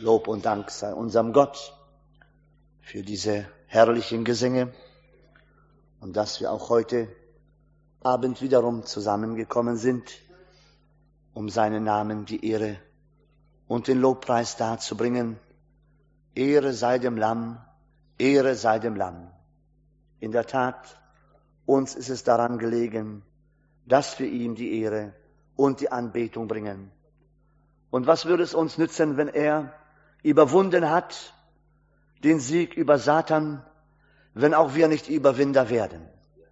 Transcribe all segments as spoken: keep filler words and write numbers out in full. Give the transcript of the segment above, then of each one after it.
Lob und Dank sei unserem Gott für diese herrlichen Gesänge und dass wir auch heute Abend wiederum zusammengekommen sind, um seinen Namen die Ehre und den Lobpreis darzubringen. Ehre sei dem Lamm, Ehre sei dem Lamm. In der Tat, uns ist es daran gelegen, dass wir ihm die Ehre und die Anbetung bringen. Und was würde es uns nützen, wenn er überwunden hat, den Sieg über Satan, wenn auch wir nicht Überwinder werden?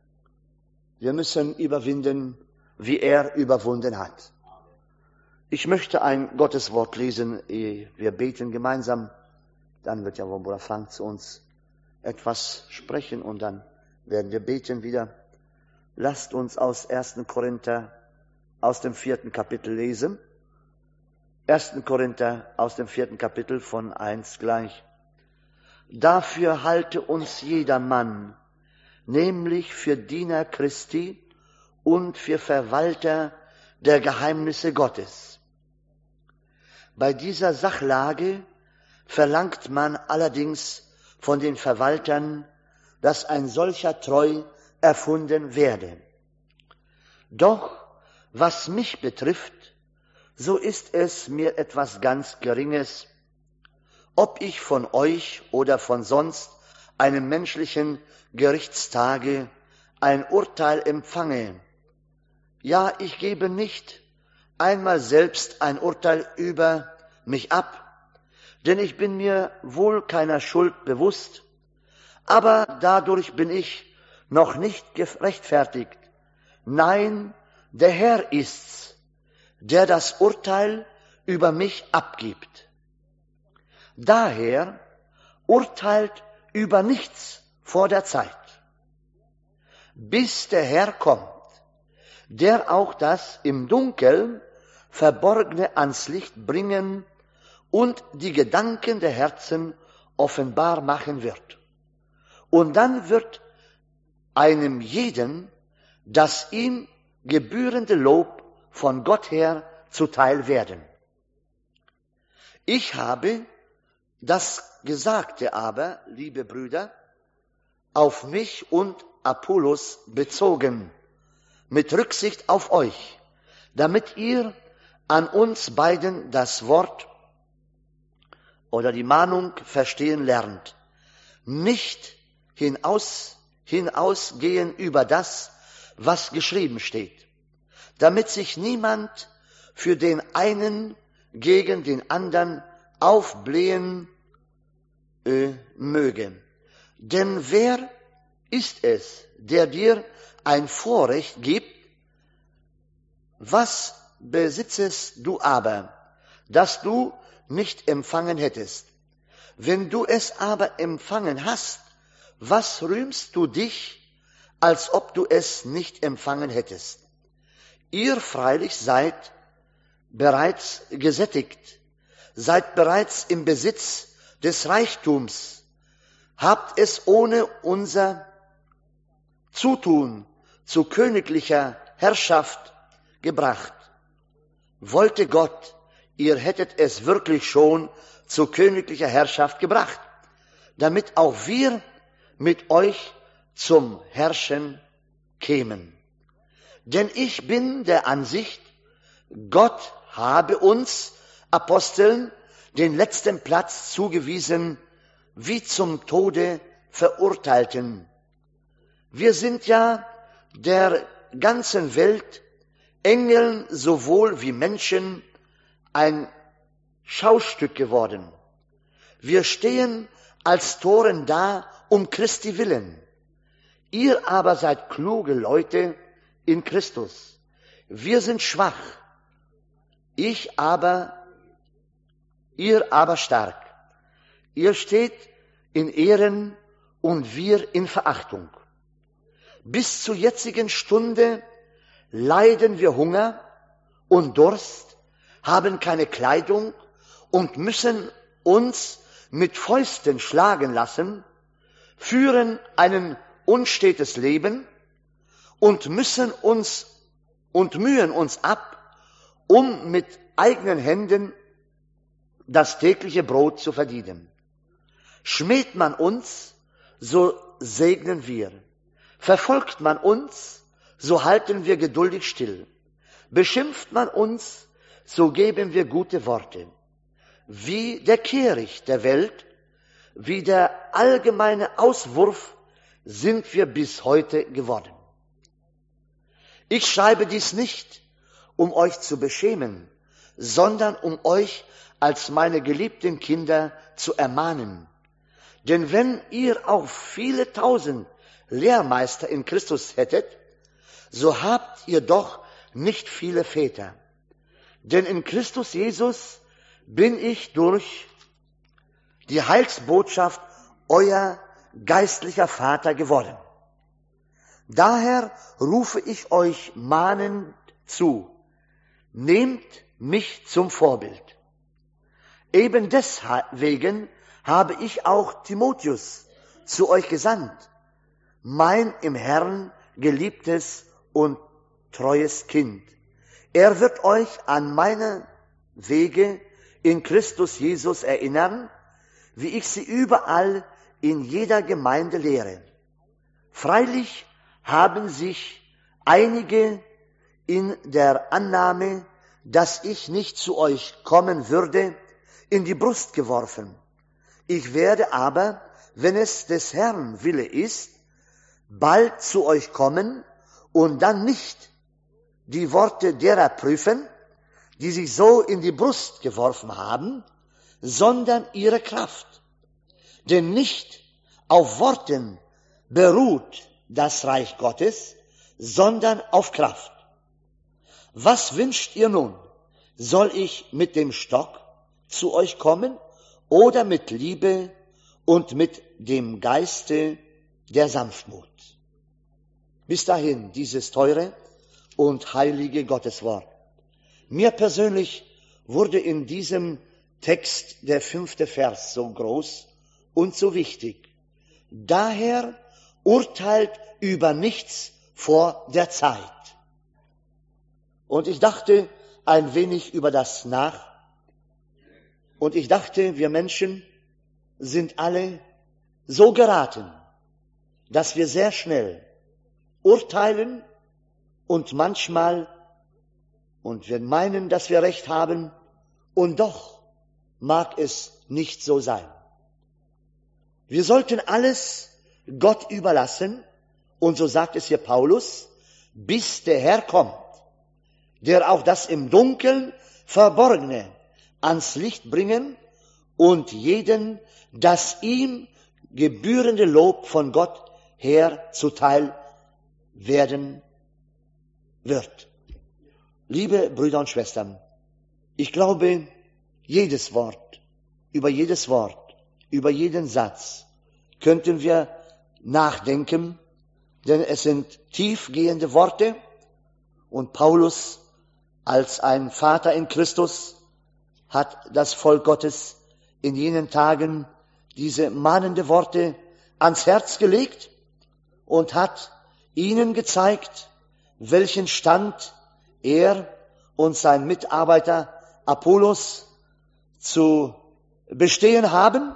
Wir müssen überwinden, wie er überwunden hat. Ich möchte ein Gotteswort lesen, ehe wir beten gemeinsam. Dann wird ja wohl Bruder Frank zu uns etwas sprechen und dann werden wir beten wieder. Lasst uns aus ersten Korinther aus dem vierten Kapitel lesen. ersten Korinther aus dem vierten Kapitel von eins gleich. Dafür halte uns jeder Mann, nämlich für Diener Christi und für Verwalter der Geheimnisse Gottes. Bei dieser Sachlage verlangt man allerdings von den Verwaltern, dass ein solcher treu erfunden werde. Doch was mich betrifft, so ist es mir etwas ganz Geringes, ob ich von euch oder von sonst einem menschlichen Gerichtstage ein Urteil empfange. Ja, ich gebe nicht einmal selbst ein Urteil über mich ab, denn ich bin mir wohl keiner Schuld bewusst, aber dadurch bin ich noch nicht gerechtfertigt. Nein, der Herr ist's, der das Urteil über mich abgibt. Daher urteilt über nichts vor der Zeit, bis der Herr kommt, der auch das im Dunkeln Verborgene ans Licht bringen und die Gedanken der Herzen offenbar machen wird. Und dann wird einem jeden das ihm gebührende Lob von Gott her zuteil werden. Ich habe das Gesagte aber, liebe Brüder, auf mich und Apollos bezogen, mit Rücksicht auf euch, damit ihr an uns beiden das Wort oder die Mahnung verstehen lernt, nicht hinaus, hinausgehen über das, was geschrieben steht, damit sich niemand für den einen gegen den anderen aufblähen äh, möge. Denn wer ist es, der dir ein Vorrecht gibt? Was besitzest du aber, das du nicht empfangen hättest? Wenn du es aber empfangen hast, was rühmst du dich, als ob du es nicht empfangen hättest? Ihr freilich seid bereits gesättigt, seid bereits im Besitz des Reichtums, habt es ohne unser Zutun zu königlicher Herrschaft gebracht. Wollte Gott, ihr hättet es wirklich schon zu königlicher Herrschaft gebracht, damit auch wir mit euch zum Herrschen kämen. Denn ich bin der Ansicht, Gott habe uns Aposteln den letzten Platz zugewiesen, wie zum Tode Verurteilten. Wir sind ja der ganzen Welt, Engeln sowohl wie Menschen, ein Schaustück geworden. Wir stehen als Toren da, um Christi willen. Ihr aber seid kluge Leute in Christus. Wir sind schwach, ich aber, ihr aber stark. Ihr steht in Ehren und wir in Verachtung. Bis zur jetzigen Stunde leiden wir Hunger und Durst, haben keine Kleidung und müssen uns mit Fäusten schlagen lassen, führen ein unstetes Leben und müssen uns und mühen uns ab, um mit eigenen Händen das tägliche Brot zu verdienen. Schmäht man uns, so segnen wir. Verfolgt man uns, so halten wir geduldig still. Beschimpft man uns, so geben wir gute Worte. Wie der Kehricht der Welt, wie der allgemeine Auswurf sind wir bis heute geworden. Ich schreibe dies nicht, um euch zu beschämen, sondern um euch als meine geliebten Kinder zu ermahnen. Denn wenn ihr auch viele tausend Lehrmeister in Christus hättet, so habt ihr doch nicht viele Väter. Denn in Christus Jesus bin ich durch die Heilsbotschaft euer geistlicher Vater geworden. Daher rufe ich euch mahnend zu, nehmt mich zum Vorbild. Eben deswegen habe ich auch Timotheus zu euch gesandt, mein im Herrn geliebtes und treues Kind. Er wird euch an meine Wege in Christus Jesus erinnern, wie ich sie überall in jeder Gemeinde lehre. Freilich haben sich einige in der Annahme, dass ich nicht zu euch kommen würde, in die Brust geworfen. Ich werde aber, wenn es des Herrn Wille ist, bald zu euch kommen und dann nicht die Worte derer prüfen, die sich so in die Brust geworfen haben, sondern ihre Kraft. Denn nicht auf Worten beruht das Reich Gottes, sondern auf Kraft. Was wünscht ihr nun? Soll ich mit dem Stock zu euch kommen oder mit Liebe und mit dem Geiste der Sanftmut? Bis dahin dieses teure und heilige Gotteswort. Mir persönlich wurde in diesem Text der fünfte Vers so groß und so wichtig. Daher urteilt über nichts vor der Zeit. Und ich dachte ein wenig über das nach. Und ich dachte, wir Menschen sind alle so geraten, dass wir sehr schnell urteilen und manchmal, und wir meinen, dass wir Recht haben, und doch mag es nicht so sein. Wir sollten alles Gott überlassen, und so sagt es hier Paulus, bis der Herr kommt, der auch das im Dunkeln Verborgene ans Licht bringen und jeden das ihm gebührende Lob von Gott her zuteil werden wird. Liebe Brüder und Schwestern, ich glaube, jedes Wort, über jedes Wort, über jeden Satz könnten wir nachdenken, denn es sind tiefgehende Worte und Paulus als ein Vater in Christus hat das Volk Gottes in jenen Tagen diese mahnende Worte ans Herz gelegt und hat ihnen gezeigt, welchen Stand er und sein Mitarbeiter Apollos zu bestehen haben.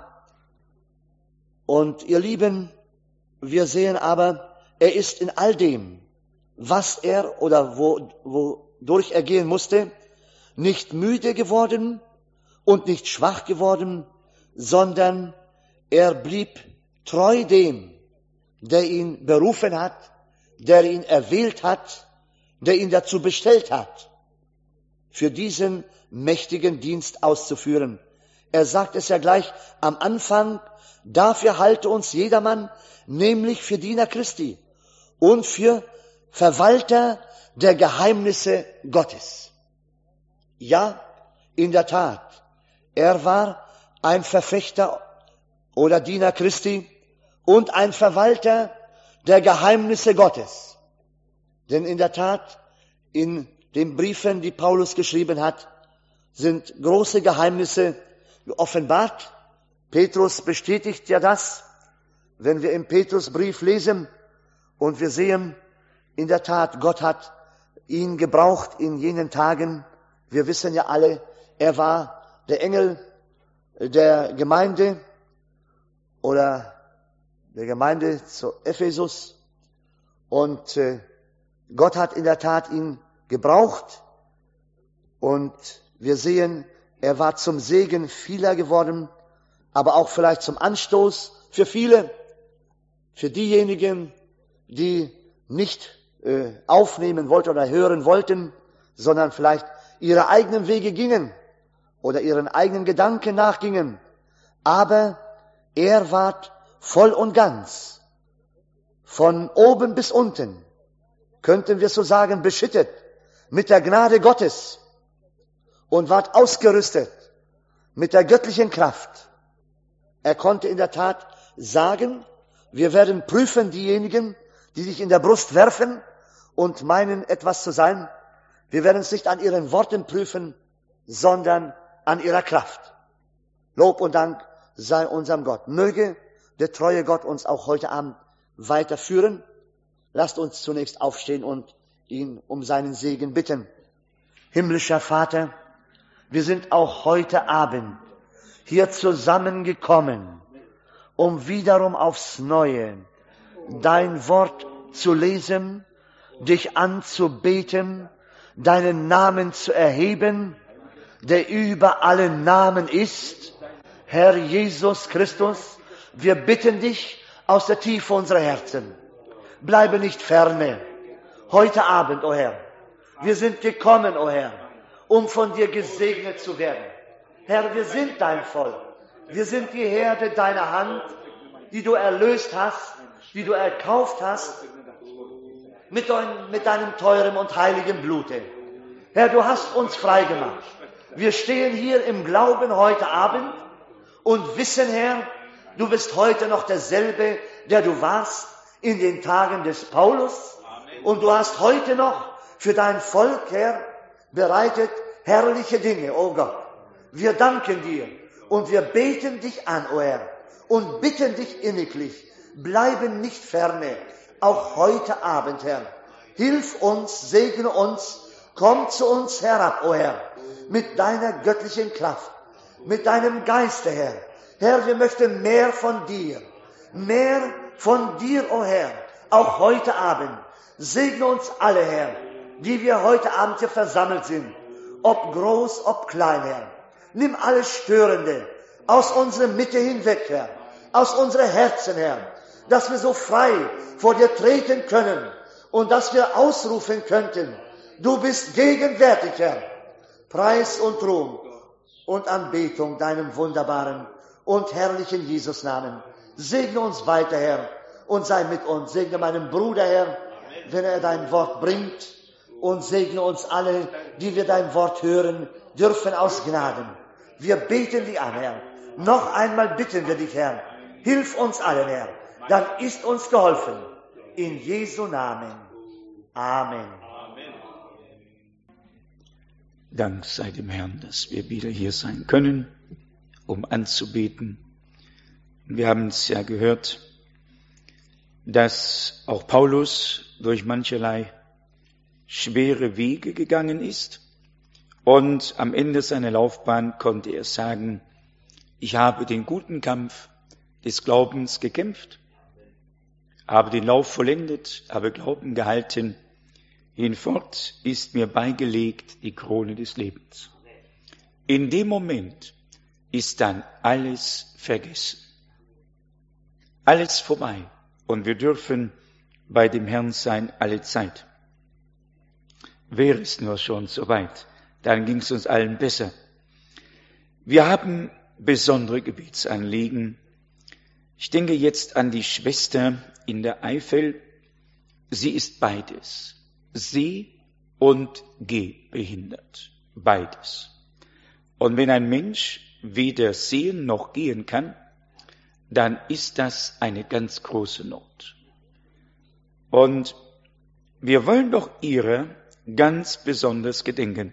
Und ihr Lieben, wir sehen aber, er ist in all dem, was er oder wo, wodurch er gehen musste, nicht müde geworden und nicht schwach geworden, sondern er blieb treu dem, der ihn berufen hat, der ihn erwählt hat, der ihn dazu bestellt hat, für diesen mächtigen Dienst auszuführen. Er sagt es ja gleich am Anfang, dafür halte uns jedermann, nämlich für Diener Christi und für Verwalter der Geheimnisse Gottes. Ja, in der Tat, er war ein Verfechter oder Diener Christi und ein Verwalter der Geheimnisse Gottes. Denn in der Tat, in den Briefen, die Paulus geschrieben hat, sind große Geheimnisse geoffenbart. Petrus bestätigt ja das, wenn wir im Petrusbrief lesen und wir sehen, in der Tat, Gott hat ihn gebraucht in jenen Tagen. Wir wissen ja alle, er war der Engel der Gemeinde oder der Gemeinde zu Ephesus. Und äh, Gott hat in der Tat ihn gebraucht. Und wir sehen, er war zum Segen vieler geworden, aber auch vielleicht zum Anstoß für viele, für diejenigen, die nicht äh, aufnehmen wollten oder hören wollten, sondern vielleicht ihre eigenen Wege gingen oder ihren eigenen Gedanken nachgingen. Aber er ward voll und ganz, von oben bis unten, könnten wir so sagen, beschüttet mit der Gnade Gottes und ward ausgerüstet mit der göttlichen Kraft. Er konnte in der Tat sagen, wir werden prüfen diejenigen, die sich in der Brust werfen und meinen, etwas zu sein. Wir werden es nicht an ihren Worten prüfen, sondern an ihrer Kraft. Lob und Dank sei unserem Gott. Möge der treue Gott uns auch heute Abend weiterführen. Lasst uns zunächst aufstehen und ihn um seinen Segen bitten. Himmlischer Vater, wir sind auch heute Abend hier zusammengekommen, um wiederum aufs Neue dein Wort zu lesen, dich anzubeten, deinen Namen zu erheben, der über allen Namen ist. Herr Jesus Christus, wir bitten dich aus der Tiefe unserer Herzen, bleibe nicht ferne. Heute Abend, o oh Herr, wir sind gekommen, o oh Herr, um von dir gesegnet zu werden. Herr, wir sind dein Volk. Wir sind die Herde deiner Hand, die du erlöst hast, die du erkauft hast, mit, dein, mit deinem teuren und heiligen Blute. Herr, du hast uns frei gemacht. Wir stehen hier im Glauben heute Abend und wissen, Herr, du bist heute noch derselbe, der du warst in den Tagen des Paulus. Und du hast heute noch für dein Volk, Herr, bereitet herrliche Dinge, oh Gott. Wir danken dir und wir beten dich an, o Herr, und bitten dich inniglich, bleiben nicht ferne, auch heute Abend, Herr. Hilf uns, segne uns, komm zu uns herab, o Herr, mit deiner göttlichen Kraft, mit deinem Geiste, Herr. Herr, wir möchten mehr von dir, mehr von dir, o Herr, auch heute Abend. Segne uns alle, Herr, die wir heute Abend hier versammelt sind, ob groß, ob klein, Herr. Nimm alles Störende aus unserer Mitte hinweg, Herr, aus unseren Herzen, Herr, dass wir so frei vor dir treten können und dass wir ausrufen könnten, du bist gegenwärtig, Herr. Preis und Ruhm und Anbetung deinem wunderbaren und herrlichen Jesus-Namen. Segne uns weiter, Herr, und sei mit uns. Segne meinen Bruder, Herr, wenn er dein Wort bringt, und segne uns alle, die wir dein Wort hören dürfen aus Gnaden. Wir beten dich an, Herr. Noch einmal bitten wir dich, Herr. Hilf uns allen, Herr. Dann ist uns geholfen. In Jesu Namen. Amen. Dank sei dem Herrn, dass wir wieder hier sein können, um anzubeten. Wir haben es ja gehört, dass auch Paulus durch mancherlei schwere Wege gegangen ist und am Ende seiner Laufbahn konnte er sagen, ich habe den guten Kampf des Glaubens gekämpft, habe den Lauf vollendet, habe Glauben gehalten, hinfort ist mir beigelegt die Krone des Lebens. In dem Moment ist dann alles vergessen, alles vorbei und wir dürfen bei dem Herrn sein alle Zeit. Wäre es nur schon so weit, dann ging es uns allen besser. Wir haben besondere Gebetsanliegen. Ich denke jetzt an die Schwester in der Eifel. Sie ist beides, seh- und gehbehindert, beides. Und wenn ein Mensch weder sehen noch gehen kann, dann ist das eine ganz große Not. Und wir wollen doch ihrer ganz besonders gedenken.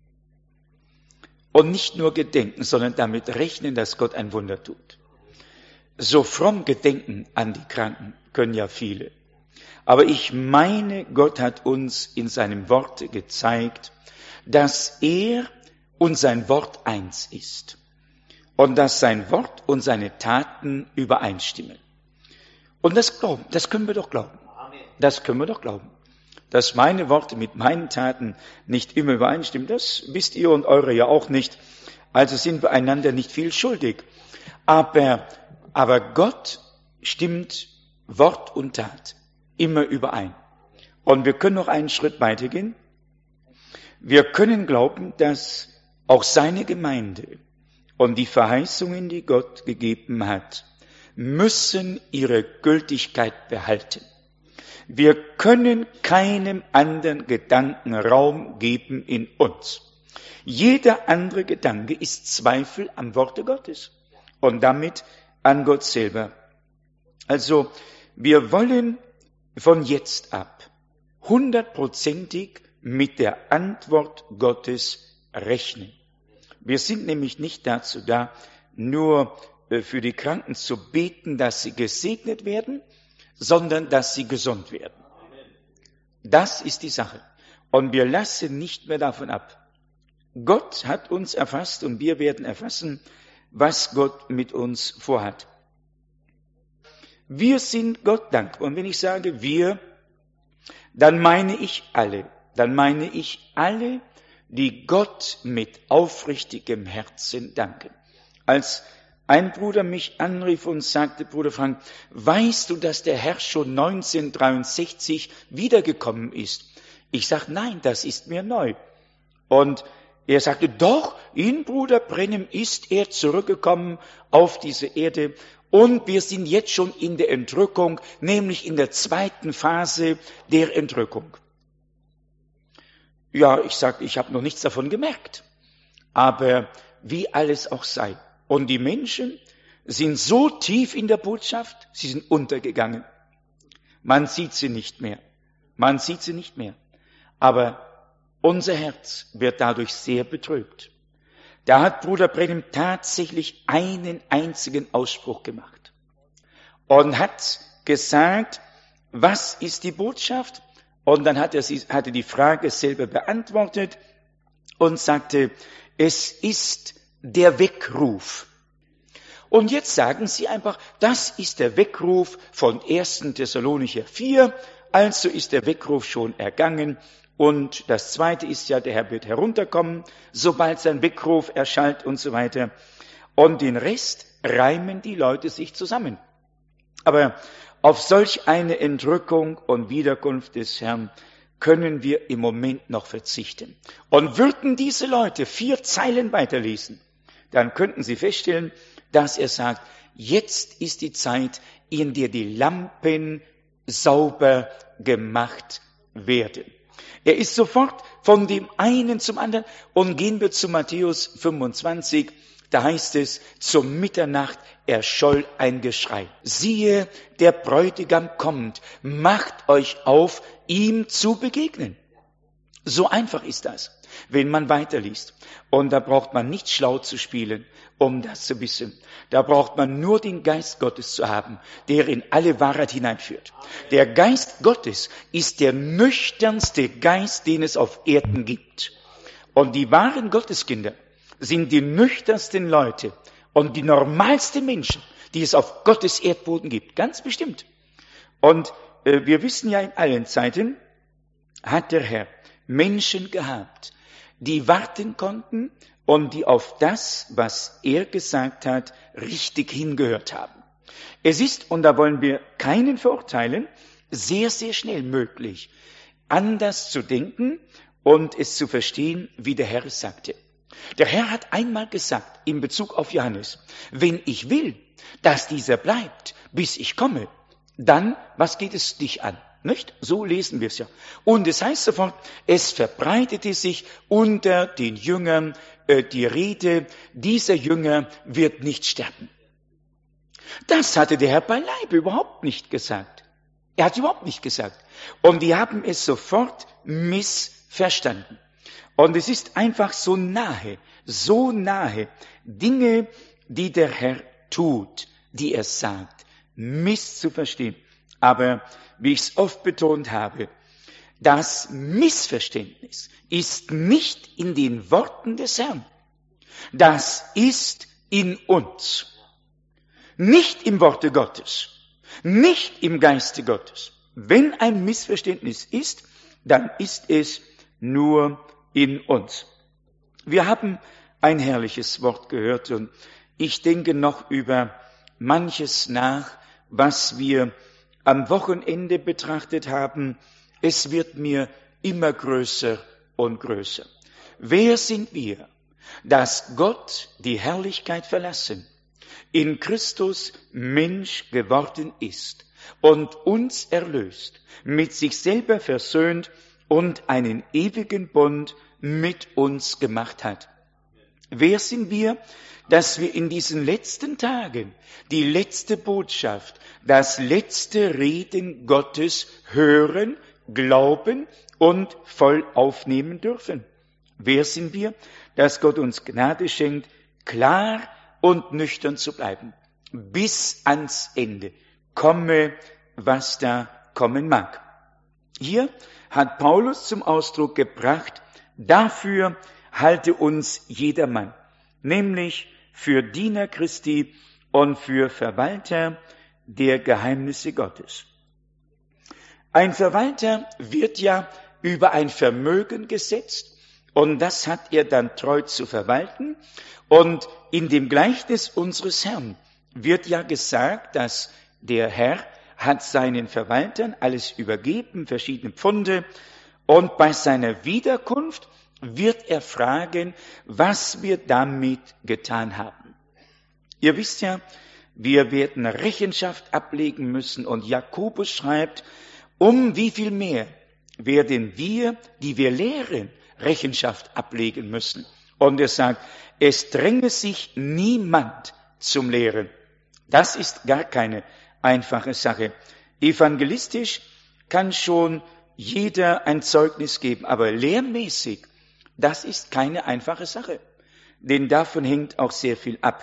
Und nicht nur gedenken, sondern damit rechnen, dass Gott ein Wunder tut. So fromm gedenken an die Kranken können ja viele. Aber ich meine, Gott hat uns in seinem Worte gezeigt, dass er und sein Wort eins ist. und dass sein Wort und seine Taten übereinstimmen. Und das glauben, das können wir doch glauben. Das können wir doch glauben. Dass meine Worte mit meinen Taten nicht immer übereinstimmen, das wisst ihr und eure ja auch nicht. Also sind wir einander nicht viel schuldig. Aber, aber Gott stimmt Wort und Tat immer überein. Und wir können noch einen Schritt weitergehen. Wir können glauben, dass auch seine Gemeinde und die Verheißungen, die Gott gegeben hat, müssen ihre Gültigkeit behalten. Wir können keinem anderen Gedanken Raum geben in uns. Jeder andere Gedanke ist Zweifel am Worte Gottes und damit an Gott selber. Also, wir wollen von jetzt ab hundertprozentig mit der Antwort Gottes rechnen. Wir sind nämlich nicht dazu da, nur für die Kranken zu beten, dass sie gesegnet werden, sondern dass sie gesund werden. Das ist die Sache. Und wir lassen nicht mehr davon ab. Gott hat uns erfasst und wir werden erfassen, was Gott mit uns vorhat. Wir sind Gott dankbar. Und wenn ich sage wir, dann meine ich alle. Dann meine ich alle, die Gott mit aufrichtigem Herzen danken. Als ein Bruder mich anrief und sagte, Bruder Frank, weißt du, dass der Herr schon neunzehnhundertdreiundsechzig wiedergekommen ist? Ich sagte, nein, das ist mir neu. Und er sagte, doch, in Bruder Brennem ist er zurückgekommen auf diese Erde und wir sind jetzt schon in der Entrückung, nämlich in der zweiten Phase der Entrückung. Ja, ich sagte, ich habe noch nichts davon gemerkt, aber wie alles auch sei. Und die Menschen sind so tief in der Botschaft, sie sind untergegangen. Man sieht sie nicht mehr. Man sieht sie nicht mehr. Aber unser Herz wird dadurch sehr betrübt. Da hat Bruder Brennem tatsächlich einen einzigen Ausspruch gemacht und hat gesagt, was ist die Botschaft? Und dann hat er, sie, hat er die Frage selber beantwortet und sagte, es ist der Weckruf. Und jetzt sagen sie einfach, das ist der Weckruf von ersten Thessalonicher vier, also ist der Weckruf schon ergangen. Und das zweite ist ja, der Herr wird herunterkommen, sobald sein Weckruf erschallt und so weiter. Und den Rest reimen die Leute sich zusammen. Aber auf solch eine Entrückung und Wiederkunft des Herrn können wir im Moment noch verzichten. Und würden diese Leute vier Zeilen weiterlesen, dann könnten sie feststellen, dass er sagt, jetzt ist die Zeit, in der die Lampen sauber gemacht werden. Er ist sofort von dem einen zum anderen und gehen wir zu Matthäus fünfundzwanzig, da heißt es, zur Mitternacht erscholl ein Geschrei. Siehe, der Bräutigam kommt, macht euch auf, ihm zu begegnen. So einfach ist das, wenn man weiterliest. Und da braucht man nicht schlau zu spielen, um das zu wissen. Da braucht man nur den Geist Gottes zu haben, der in alle Wahrheit hineinführt. Der Geist Gottes ist der nüchternste Geist, den es auf Erden gibt. Und die wahren Gotteskinder sind die nüchternsten Leute und die normalsten Menschen, die es auf Gottes Erdboden gibt. Ganz bestimmt. Und äh, wir wissen ja, in allen Zeiten hat der Herr Menschen gehabt, die warten konnten und die auf das, was er gesagt hat, richtig hingehört haben. Es ist, und da wollen wir keinen verurteilen, sehr, sehr schnell möglich, anders zu denken und es zu verstehen, wie der Herr es sagte. Der Herr hat einmal gesagt, in Bezug auf Johannes, wenn ich will, dass dieser bleibt, bis ich komme, dann, was geht es dich an? Nicht? So lesen wir es ja. Und es heißt sofort, es verbreitete sich unter den Jüngern äh, die Rede, dieser Jünger wird nicht sterben. Das hatte der Herr beileibe überhaupt nicht gesagt. Er hat überhaupt nicht gesagt. Und die haben es sofort missverstanden. Und es ist einfach so nahe, so nahe, Dinge, die der Herr tut, die er sagt, misszuverstehen. Aber wie ich es oft betont habe, das Missverständnis ist nicht in den Worten des Herrn. Das ist in uns. Nicht im Worte Gottes, nicht im Geiste Gottes. Wenn ein Missverständnis ist, dann ist es nur in uns. Wir haben ein herrliches Wort gehört und ich denke noch über manches nach, was wir am Wochenende betrachtet haben. Es wird mir immer größer und größer. Wer sind wir, dass Gott die Herrlichkeit verlassen, in Christus Mensch geworden ist und uns erlöst, mit sich selber versöhnt und einen ewigen Bund mit uns gemacht hat? Wer sind wir, dass wir in diesen letzten Tagen die letzte Botschaft, das letzte Reden Gottes hören, glauben und voll aufnehmen dürfen? Wer sind wir, dass Gott uns Gnade schenkt, klar und nüchtern zu bleiben, bis ans Ende, komme, was da kommen mag. Hier hat Paulus zum Ausdruck gebracht, dafür halte uns jedermann, nämlich für Diener Christi und für Verwalter der Geheimnisse Gottes. Ein Verwalter wird ja über ein Vermögen gesetzt und das hat er dann treu zu verwalten. Und in dem Gleichnis unseres Herrn wird ja gesagt, dass der Herr hat seinen Verwaltern alles übergeben, verschiedene Pfunde, und bei seiner Wiederkunft wird er fragen, was wir damit getan haben. Ihr wisst ja, wir werden Rechenschaft ablegen müssen und Jakobus schreibt, um wie viel mehr werden wir, die wir lehren, Rechenschaft ablegen müssen. Und er sagt, es dränge sich niemand zum Lehren. Das ist gar keine einfache Sache. Evangelistisch kann schon jeder ein Zeugnis geben, aber lehrmäßig, das ist keine einfache Sache, denn davon hängt auch sehr viel ab.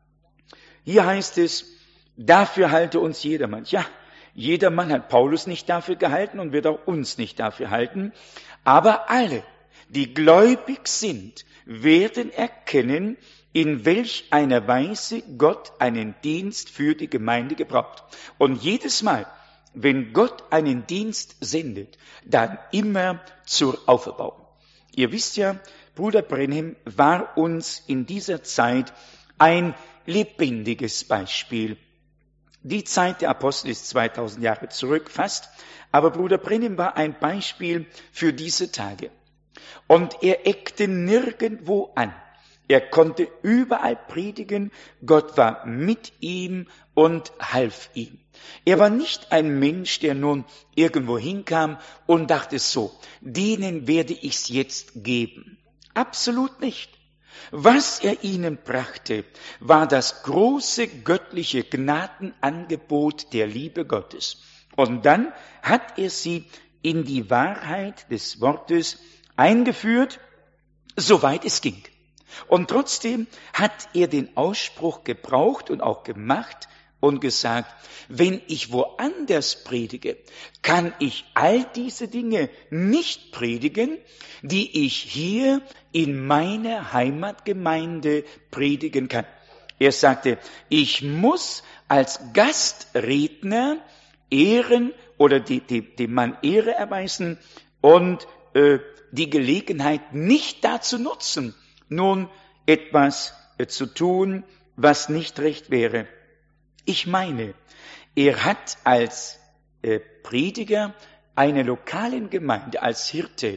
Hier heißt es, dafür halte uns jedermann. Ja, jedermann hat Paulus nicht dafür gehalten und wird auch uns nicht dafür halten, aber alle, die gläubig sind, werden erkennen, in welch einer Weise Gott einen Dienst für die Gemeinde gebraucht. Und jedes Mal, wenn Gott einen Dienst sendet, dann immer zur Auferbauung. Ihr wisst ja, Bruder Brenhem war uns in dieser Zeit ein lebendiges Beispiel. Die Zeit der Apostel ist zweitausend Jahre zurück fast, aber Bruder Brenhem war ein Beispiel für diese Tage. Und er eckte nirgendwo an. Er konnte überall predigen, Gott war mit ihm und half ihm. Er war nicht ein Mensch, der nun irgendwo hinkam und dachte so, denen werde ich's jetzt geben. Absolut nicht. Was er ihnen brachte, war das große göttliche Gnadenangebot der Liebe Gottes. Und dann hat er sie in die Wahrheit des Wortes eingeführt, soweit es ging. Und trotzdem hat er den Ausspruch gebraucht und auch gemacht und gesagt, wenn ich woanders predige, kann ich all diese Dinge nicht predigen, die ich hier in meiner Heimatgemeinde predigen kann. Er sagte, ich muss als Gastredner ehren oder die, die, dem Mann Ehre erweisen und äh, die Gelegenheit nicht dazu nutzen, nun etwas äh, zu tun, was nicht recht wäre. Ich meine, er hat als äh, Prediger einer lokalen Gemeinde, als Hirte,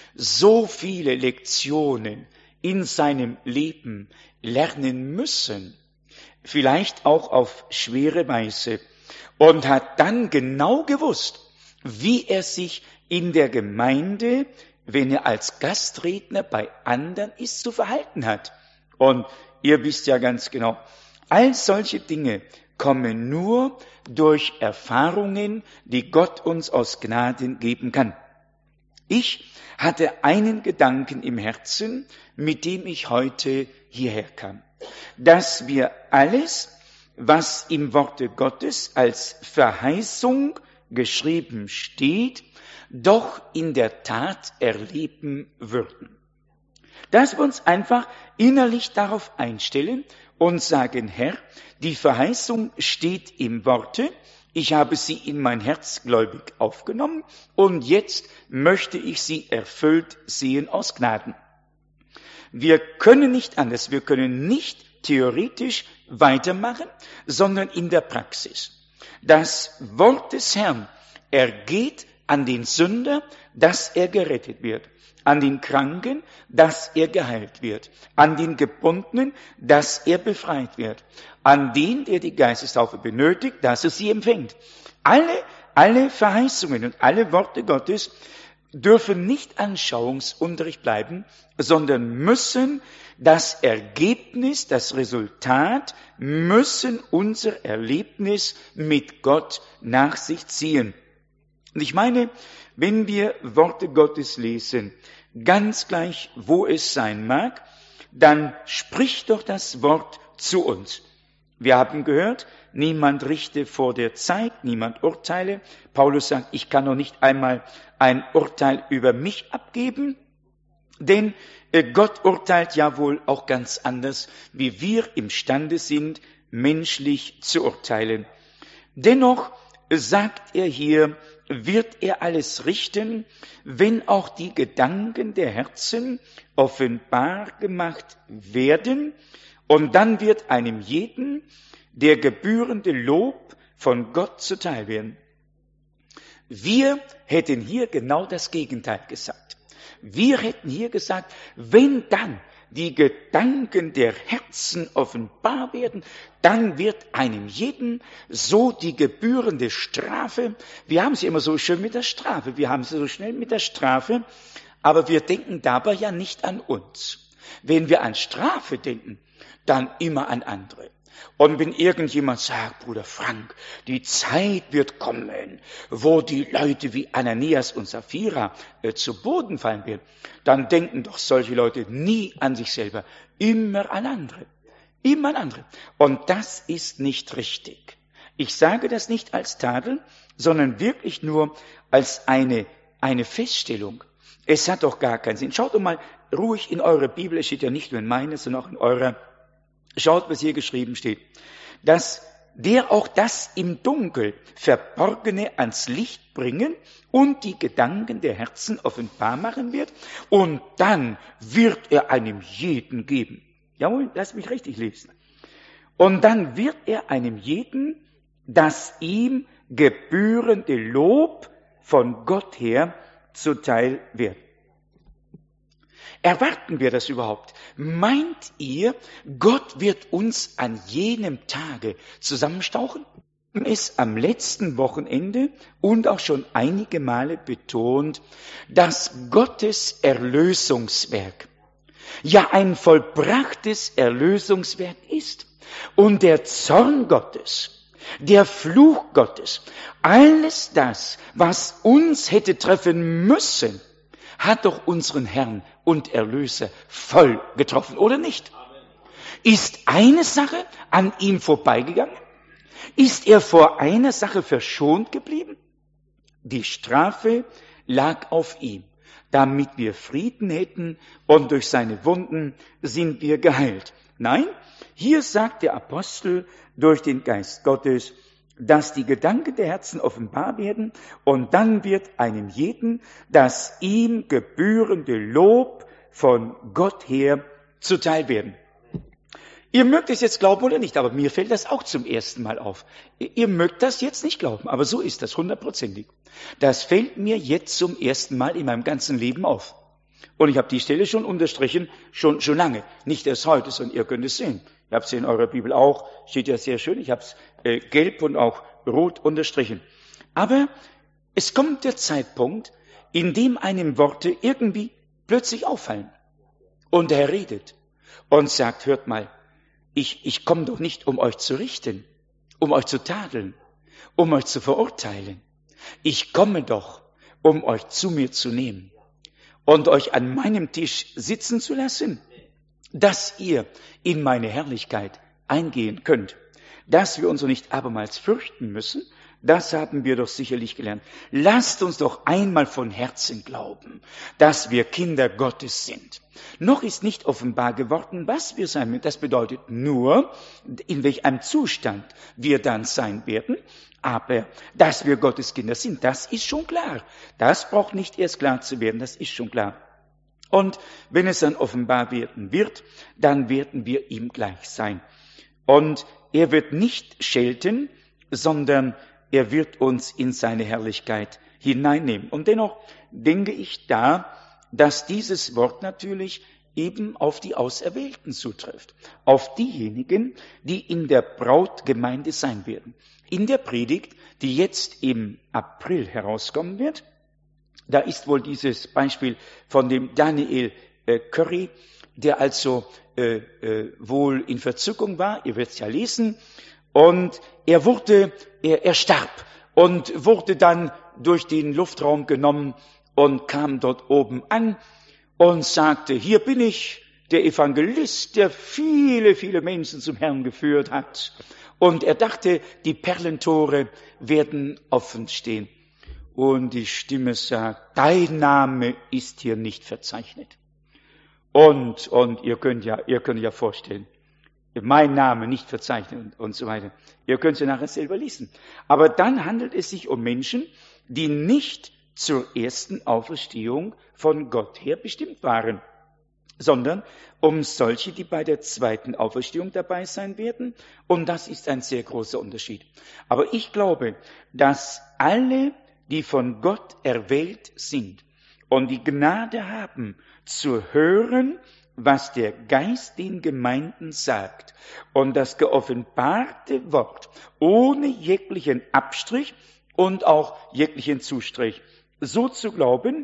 so viele Lektionen in seinem Leben lernen müssen, vielleicht auch auf schwere Weise, und hat dann genau gewusst, wie er sich in der Gemeinde, wenn er als Gastredner bei anderen ist, zu verhalten hat. Und ihr wisst ja ganz genau, all solche Dinge kommen nur durch Erfahrungen, die Gott uns aus Gnaden geben kann. Ich hatte einen Gedanken im Herzen, mit dem ich heute hierher kam, dass wir alles, was im Worte Gottes als Verheißung geschrieben steht, doch in der Tat erleben würden. Dass wir uns einfach innerlich darauf einstellen und sagen, Herr, die Verheißung steht im Worte, ich habe sie in mein Herz gläubig aufgenommen und jetzt möchte ich sie erfüllt sehen aus Gnaden. Wir können nicht anders, wir können nicht theoretisch weitermachen, sondern in der Praxis. Das Wort des Herrn ergeht an den Sünder, dass er gerettet wird, an den Kranken, dass er geheilt wird, an den Gebundenen, dass er befreit wird, an den, der die Geistestaufe benötigt, dass er sie empfängt. Alle, alle Verheißungen und alle Worte Gottes dürfen nicht Anschauungsunterricht bleiben, sondern müssen das Ergebnis, das Resultat, müssen unser Erlebnis mit Gott nach sich ziehen. Und ich meine, wenn wir Worte Gottes lesen, ganz gleich, wo es sein mag, dann spricht doch das Wort zu uns. Wir haben gehört, niemand richte vor der Zeit, niemand urteile. Paulus sagt, ich kann noch nicht einmal ein Urteil über mich abgeben, denn Gott urteilt ja wohl auch ganz anders, wie wir imstande sind, menschlich zu urteilen. Dennoch sagt er hier, wird er alles richten, wenn auch die Gedanken der Herzen offenbar gemacht werden, und dann wird einem jeden der gebührende Lob von Gott zuteil werden. Wir hätten hier genau das Gegenteil gesagt. Wir hätten hier gesagt, wenn dann die Gedanken der Herzen offenbar werden, dann wird einem jeden so die gebührende Strafe, wir haben sie immer so schön mit der Strafe, wir haben sie so schnell mit der Strafe, aber wir denken dabei ja nicht an uns. Wenn wir an Strafe denken, dann immer an andere. Und wenn irgendjemand sagt, Bruder Frank, die Zeit wird kommen, wo die Leute wie Ananias und Sapphira äh, zu Boden fallen werden, dann denken doch solche Leute nie an sich selber, immer an andere, immer an andere. Und das ist nicht richtig. Ich sage das nicht als Tadel, sondern wirklich nur als eine, eine Feststellung. Es hat doch gar keinen Sinn. Schaut doch mal ruhig in eure Bibel, es steht ja nicht nur in meiner, sondern auch in eurer. Schaut, was hier geschrieben steht, dass der auch das im Dunkel Verborgene ans Licht bringen und die Gedanken der Herzen offenbar machen wird, und dann wird er einem jeden geben. Jawohl, lass mich richtig lesen. Und dann wird er einem jeden das ihm gebührende Lob von Gott her zuteil wird. Erwarten wir das überhaupt? Meint ihr, Gott wird uns an jenem Tage zusammenstauchen? Wir haben es am letzten Wochenende und auch schon einige Male betont, dass Gottes Erlösungswerk ja ein vollbrachtes Erlösungswerk ist. Und der Zorn Gottes, der Fluch Gottes, alles das, was uns hätte treffen müssen, hat doch unseren Herrn und Erlöser voll getroffen, oder nicht? Ist eine Sache an ihm vorbeigegangen? Ist er vor einer Sache verschont geblieben? Die Strafe lag auf ihm, damit wir Frieden hätten, und durch seine Wunden sind wir geheilt. Nein, hier sagt der Apostel durch den Geist Gottes, dass die Gedanken der Herzen offenbar werden, und dann wird einem jeden das ihm gebührende Lob von Gott her zuteil werden. Ihr mögt es jetzt glauben oder nicht, aber mir fällt das auch zum ersten Mal auf. Ihr mögt das jetzt nicht glauben, aber so ist das hundertprozentig. Das fällt mir jetzt zum ersten Mal in meinem ganzen Leben auf. Und ich habe die Stelle schon unterstrichen, schon, schon lange, nicht erst heute, sondern ihr könnt es sehen. Ihr habt es in eurer Bibel auch, steht ja sehr schön, ich habe es äh, gelb und auch rot unterstrichen. Aber es kommt der Zeitpunkt, in dem einem Worte irgendwie plötzlich auffallen. Und er redet und sagt, hört mal, ich, ich komme doch nicht, um euch zu richten, um euch zu tadeln, um euch zu verurteilen. Ich komme doch, um euch zu mir zu nehmen und euch an meinem Tisch sitzen zu lassen, dass ihr in meine Herrlichkeit eingehen könnt. Dass wir uns so nicht abermals fürchten müssen, das haben wir doch sicherlich gelernt. Lasst uns doch einmal von Herzen glauben, dass wir Kinder Gottes sind. Noch ist nicht offenbar geworden, was wir sein werden. Das bedeutet nur, in welch einem Zustand wir dann sein werden. Aber, dass wir Gottes Kinder sind, das ist schon klar. Das braucht nicht erst klar zu werden, das ist schon klar. Und wenn es dann offenbar werden wird, dann werden wir ihm gleich sein. Und er wird nicht schelten, sondern er wird uns in seine Herrlichkeit hineinnehmen. Und dennoch denke ich da, dass dieses Wort natürlich eben auf die Auserwählten zutrifft. Auf diejenigen, die in der Brautgemeinde sein werden. In der Predigt, die jetzt im April herauskommen wird, da ist wohl dieses Beispiel von dem Daniel äh, Curry, der also äh, äh, wohl in Verzückung war, ihr werdet es ja lesen, und er wurde, er, er starb und wurde dann durch den Luftraum genommen und kam dort oben an und sagte, hier bin ich, der Evangelist, der viele, viele Menschen zum Herrn geführt hat. Und er dachte, die Perlentore werden offen stehen. Und die Stimme sagt, dein Name ist hier nicht verzeichnet. Und, und ihr könnt ja, ihr könnt ja vorstellen, mein Name nicht verzeichnet und, und so weiter. Ihr könnt es ja nachher selber lesen. Aber dann handelt es sich um Menschen, die nicht zur ersten Auferstehung von Gott her bestimmt waren, sondern um solche, die bei der zweiten Auferstehung dabei sein werden. Und das ist ein sehr großer Unterschied. Aber ich glaube, dass alle, die von Gott erwählt sind und die Gnade haben, zu hören, was der Geist den Gemeinden sagt und das geoffenbarte Wort ohne jeglichen Abstrich und auch jeglichen Zustrich so zu glauben,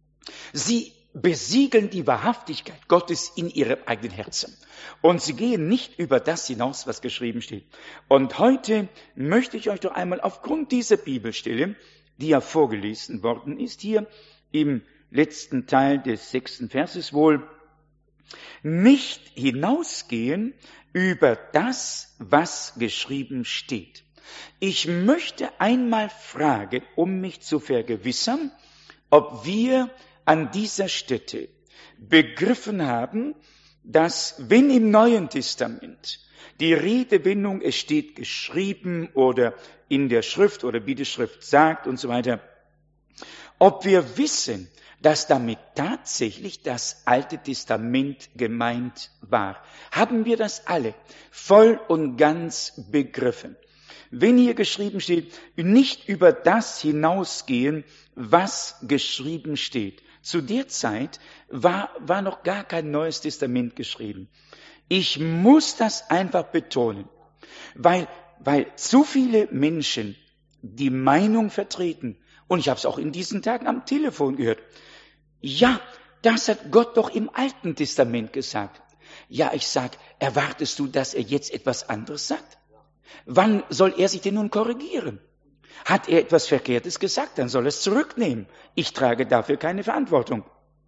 sie besiegeln die Wahrhaftigkeit Gottes in ihrem eigenen Herzen. Und sie gehen nicht über das hinaus, was geschrieben steht. Und heute möchte ich euch doch einmal aufgrund dieser Bibelstelle, die ja vorgelesen worden ist, hier im letzten Teil des sechsten Verses wohl, nicht hinausgehen über das, was geschrieben steht. Ich möchte einmal fragen, um mich zu vergewissern, ob wir an dieser Stätte begriffen haben, dass wenn im Neuen Testament die Redewendung, es steht geschrieben oder in der Schrift oder wie die Schrift sagt und so weiter, ob wir wissen, dass damit tatsächlich das Alte Testament gemeint war. Haben wir das alle voll und ganz begriffen? Wenn hier geschrieben steht, nicht über das hinausgehen, was geschrieben steht. Zu der Zeit war, war noch gar kein Neues Testament geschrieben. Ich muss das einfach betonen, weil, weil zu viele Menschen die Meinung vertreten, und ich habe es auch in diesen Tagen am Telefon gehört, ja, das hat Gott doch im Alten Testament gesagt. Ja, ich sag, erwartest du, dass er jetzt etwas anderes sagt? Wann soll er sich denn nun korrigieren? Hat er etwas Verkehrtes gesagt, dann soll er es zurücknehmen. Ich trage dafür keine Verantwortung.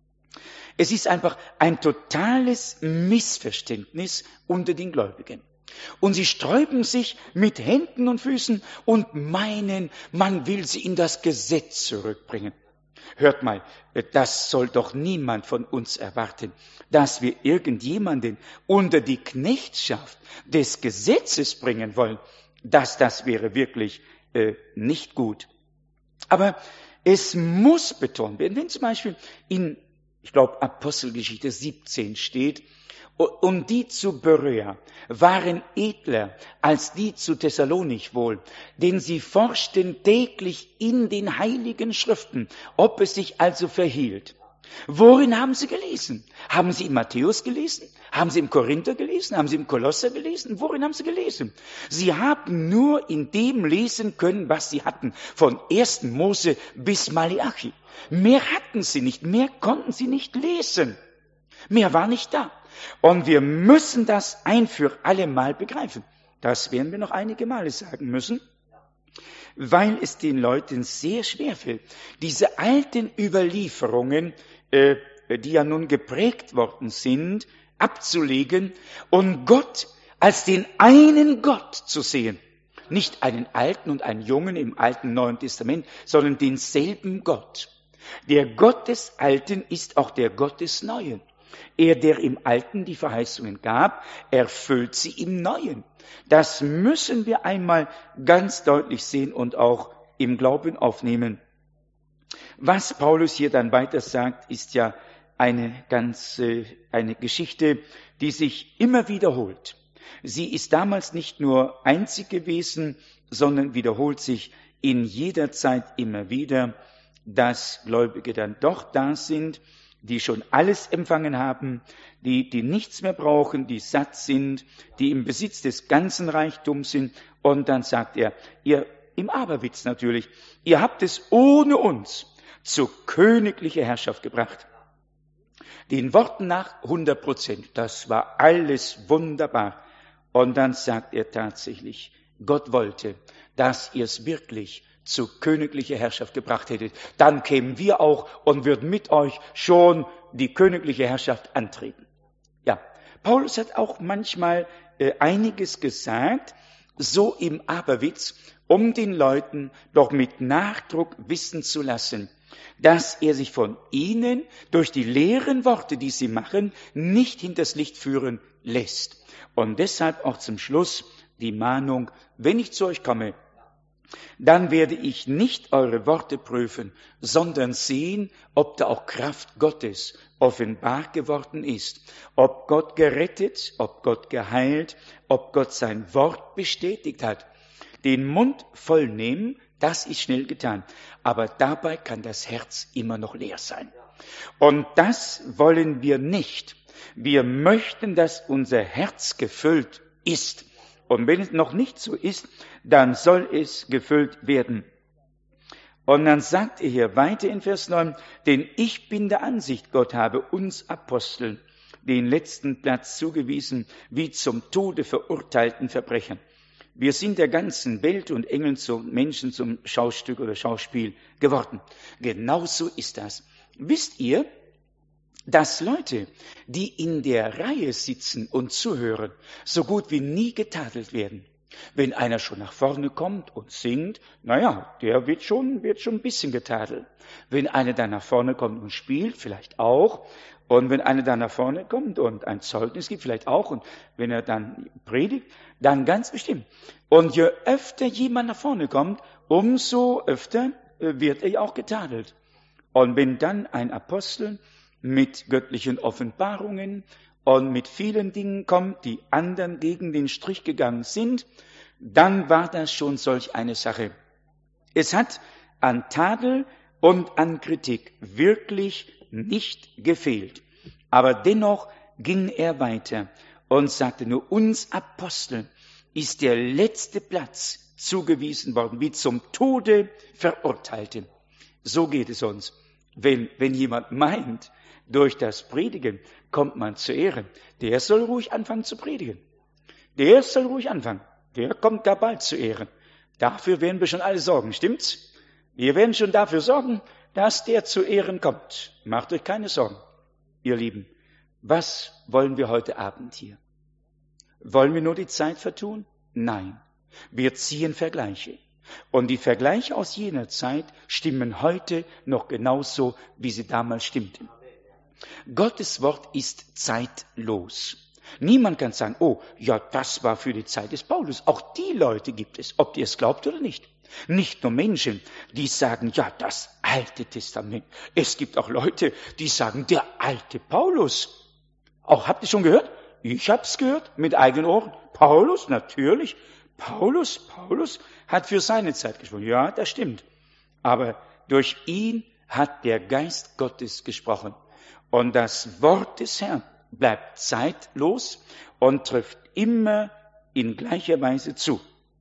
Es ist einfach ein totales Missverständnis unter den Gläubigen. Und sie sträuben sich mit Händen und Füßen und meinen, man will sie in das Gesetz zurückbringen. Hört mal, das soll doch niemand von uns erwarten, dass wir irgendjemanden unter die Knechtschaft des Gesetzes bringen wollen. Das, das wäre wirklich äh, nicht gut. Aber es muss betont werden, wenn zum Beispiel in, ich glaube, Apostelgeschichte siebzehn steht, und die zu Berea waren edler als die zu Thessalonich wohl, denn sie forschten täglich in den heiligen Schriften, ob es sich also verhielt. Worin haben sie gelesen? Haben sie in Matthäus gelesen? Haben sie im Korinther gelesen? Haben sie im Kolosser gelesen? Worin haben sie gelesen? Sie haben nur in dem lesen können, was sie hatten, von ersten Mose bis Maleachi. Mehr hatten sie nicht, mehr konnten sie nicht lesen. Mehr war nicht da. Und wir müssen das ein für alle Mal begreifen. Das werden wir noch einige Male sagen müssen, weil es den Leuten sehr schwer fällt, diese alten Überlieferungen, äh, die ja nun geprägt worden sind, abzulegen und Gott als den einen Gott zu sehen. Nicht einen Alten und einen Jungen im Alten Neuen Testament, sondern denselben Gott. Der Gott des Alten ist auch der Gott des Neuen. Er, der im Alten die Verheißungen gab, erfüllt sie im Neuen. Das müssen wir einmal ganz deutlich sehen und auch im Glauben aufnehmen. Was Paulus hier dann weiter sagt, ist ja eine ganze, eine Geschichte, die sich immer wiederholt. Sie ist damals nicht nur einzig gewesen, sondern wiederholt sich in jeder Zeit immer wieder, dass Gläubige dann doch da sind, die schon alles empfangen haben, die, die nichts mehr brauchen, die satt sind, die im Besitz des ganzen Reichtums sind. Und dann sagt er, ihr, im Aberwitz natürlich, ihr habt es ohne uns zur königlichen Herrschaft gebracht. Den Worten nach hundert Prozent, das war alles wunderbar. Und dann sagt er tatsächlich, Gott wollte, dass ihr es wirklich zur königlichen Herrschaft gebracht hättet. Dann kämen wir auch und würden mit euch schon die königliche Herrschaft antreten. Ja, Paulus hat auch manchmal äh, einiges gesagt, so im Aberwitz, um den Leuten doch mit Nachdruck wissen zu lassen, dass er sich von ihnen durch die leeren Worte, die sie machen, nicht hinters Licht führen lässt. Und deshalb auch zum Schluss die Mahnung, wenn ich zu euch komme, dann werde ich nicht eure Worte prüfen, sondern sehen, ob da auch Kraft Gottes offenbar geworden ist, ob Gott gerettet, ob Gott geheilt, ob Gott sein Wort bestätigt hat. Den Mund voll nehmen, das ist schnell getan, aber dabei kann das Herz immer noch leer sein. Und das wollen wir nicht. Wir möchten, dass unser Herz gefüllt ist. Und wenn es noch nicht so ist, dann soll es gefüllt werden. Und dann sagt er hier weiter in Vers neun, denn ich bin der Ansicht, Gott habe uns Aposteln den letzten Platz zugewiesen, wie zum Tode verurteilten Verbrechern. Wir sind der ganzen Welt und Engeln zum Menschen zum Schaustück oder Schauspiel geworden. Genauso ist das. Wisst ihr, dass Leute, die in der Reihe sitzen und zuhören, so gut wie nie getadelt werden? Wenn einer schon nach vorne kommt und singt, naja, der wird schon, wird schon ein bisschen getadelt. Wenn einer dann nach vorne kommt und spielt, vielleicht auch. Und wenn einer dann nach vorne kommt und ein Zeugnis gibt, vielleicht auch. Und wenn er dann predigt, dann ganz bestimmt. Und je öfter jemand nach vorne kommt, umso öfter wird er auch getadelt. Und wenn dann ein Apostel mit göttlichen Offenbarungen und mit vielen Dingen kommt, die anderen gegen den Strich gegangen sind, dann war das schon solch eine Sache. Es hat an Tadel und an Kritik wirklich nicht gefehlt. Aber dennoch ging er weiter und sagte, nur uns Aposteln ist der letzte Platz zugewiesen worden, wie zum Tode Verurteilten. So geht es uns. Wenn, wenn jemand meint, durch das Predigen kommt man zur Ehre, der soll ruhig anfangen zu predigen. Der soll ruhig anfangen. Der kommt gar bald zur Ehre. Dafür werden wir schon alle sorgen, stimmt's? Wir werden schon dafür sorgen, dass der zu Ehren kommt. Macht euch keine Sorgen, ihr Lieben. Was wollen wir heute Abend hier? Wollen wir nur die Zeit vertun? Nein. Wir ziehen Vergleiche. Und die Vergleiche aus jener Zeit stimmen heute noch genauso, wie sie damals stimmten. Gottes Wort ist zeitlos. Niemand kann sagen, oh, ja, das war für die Zeit des Paulus. Auch die Leute gibt es, ob ihr es glaubt oder nicht. Nicht nur Menschen, die sagen, ja, das Alte Testament. Es gibt auch Leute, die sagen, der alte Paulus. Auch habt ihr schon gehört? Ich hab's gehört mit eigenen Ohren. Paulus, natürlich. Paulus, Paulus hat für seine Zeit gesprochen. Ja, das stimmt. Aber durch ihn hat der Geist Gottes gesprochen. Und das Wort des Herrn bleibt zeitlos und trifft immer in gleicher Weise zu.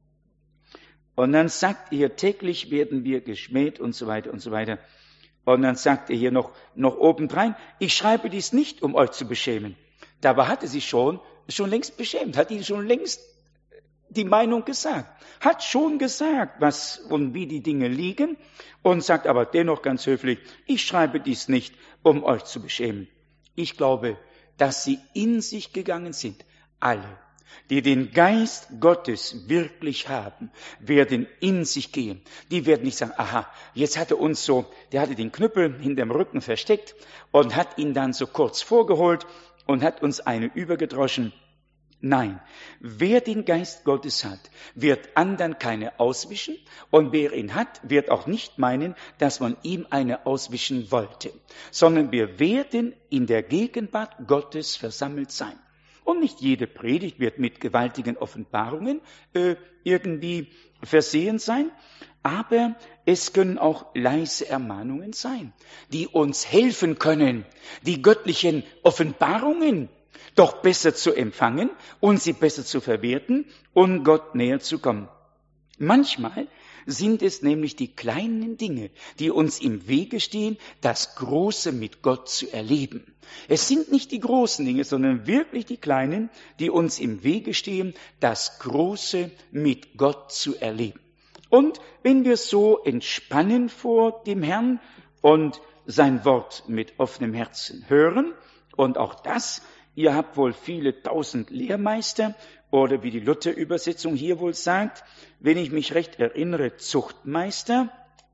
Und dann sagt er, täglich werden wir geschmäht und so weiter und so weiter. Und dann sagt er hier noch, noch obendrein, ich schreibe dies nicht, um euch zu beschämen. Dabei hat er sich schon, schon längst beschämt, hat ihnen schon längst die Meinung gesagt, hat schon gesagt, was und wie die Dinge liegen und sagt aber dennoch ganz höflich, ich schreibe dies nicht, um euch zu beschämen. Ich glaube, dass sie in sich gegangen sind, alle, die den Geist Gottes wirklich haben, werden in sich gehen. Die werden nicht sagen, aha, jetzt hat er uns so, der hatte den Knüppel hinterm Rücken versteckt und hat ihn dann so kurz vorgeholt und hat uns eine übergedroschen. Nein, wer den Geist Gottes hat, wird anderen keine auswischen, und wer ihn hat, wird auch nicht meinen, dass man ihm eine auswischen wollte, sondern wir werden in der Gegenwart Gottes versammelt sein. Und nicht jede Predigt wird mit gewaltigen Offenbarungen äh, irgendwie versehen sein, aber es können auch leise Ermahnungen sein, die uns helfen können, die göttlichen Offenbarungen doch besser zu empfangen und sie besser zu verwerten und Gott näher zu kommen. Manchmal sind es nämlich die kleinen Dinge, die uns im Wege stehen, das Große mit Gott zu erleben. Es sind nicht die großen Dinge, sondern wirklich die kleinen, die uns im Wege stehen, das Große mit Gott zu erleben. Und wenn wir so entspannen vor dem Herrn und sein Wort mit offenem Herzen hören, und auch das, ihr habt wohl viele tausend Lehrmeister, oder wie die Luther-Übersetzung hier wohl sagt, wenn ich mich recht erinnere, Zuchtmeister,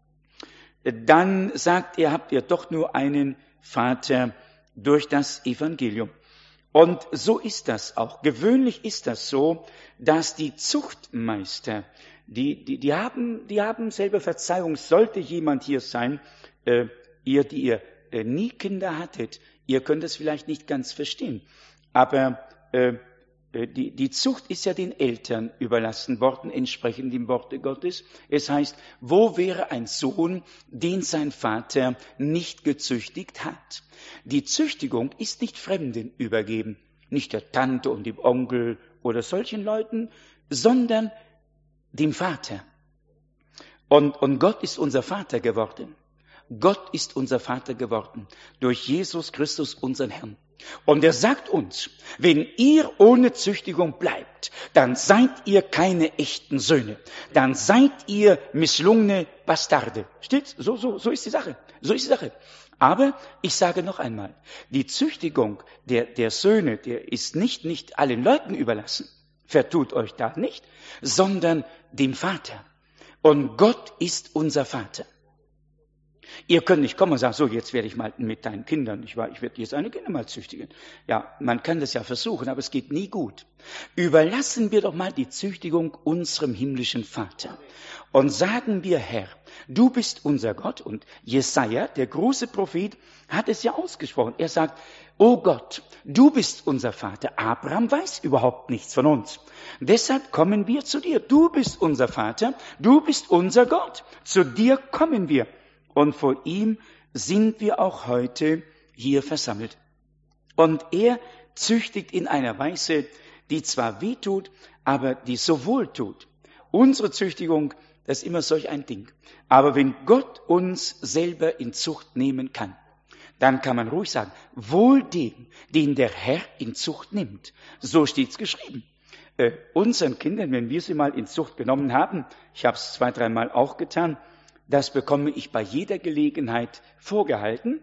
dann sagt er, habt ihr doch nur einen Vater durch das Evangelium. Und so ist das auch. Gewöhnlich ist das so, dass die Zuchtmeister, die, die, die, haben, die haben selber Verzeihung. Sollte jemand hier sein, äh, ihr, die ihr äh, nie Kinder hattet, ihr könnt es vielleicht nicht ganz verstehen. Aber äh, die, die Zucht ist ja den Eltern überlassen worden, entsprechend dem Worte Gottes. Es heißt, wo wäre ein Sohn, den sein Vater nicht gezüchtigt hat? Die Züchtigung ist nicht Fremden übergeben, nicht der Tante und dem Onkel oder solchen Leuten, sondern dem Vater. Und, und Gott ist unser Vater geworden. Gott ist unser Vater geworden durch Jesus Christus, unseren Herrn. Und er sagt uns, wenn ihr ohne Züchtigung bleibt, dann seid ihr keine echten Söhne. Dann seid ihr misslungene Bastarde. Steht's? So, so, so ist die Sache. So ist die Sache. Aber ich sage noch einmal, die Züchtigung der, der Söhne, der ist nicht, nicht allen Leuten überlassen. Vertut euch da nicht, sondern dem Vater. Und Gott ist unser Vater. Ihr könnt nicht kommen und sagen, so, jetzt werde ich mal mit deinen Kindern, ich, war, ich werde jetzt eine Kinder mal züchtigen. Ja, man kann das ja versuchen, aber es geht nie gut. Überlassen wir doch mal die Züchtigung unserem himmlischen Vater und sagen wir, Herr, du bist unser Gott. Und Jesaja, der große Prophet, hat es ja ausgesprochen. Er sagt, oh Gott, du bist unser Vater. Abraham weiß überhaupt nichts von uns. Deshalb kommen wir zu dir. Du bist unser Vater, du bist unser Gott. Zu dir kommen wir. Und vor ihm sind wir auch heute hier versammelt. Und er züchtigt in einer Weise, die zwar weh tut, aber die so wohl tut. Unsere Züchtigung, das ist immer solch ein Ding. Aber wenn Gott uns selber in Zucht nehmen kann, dann kann man ruhig sagen, wohl dem, den der Herr in Zucht nimmt. So steht's geschrieben. Äh, unseren Kindern, wenn wir sie mal in Zucht genommen haben, ich habe es zwei, dreimal auch getan, das bekomme ich bei jeder Gelegenheit vorgehalten.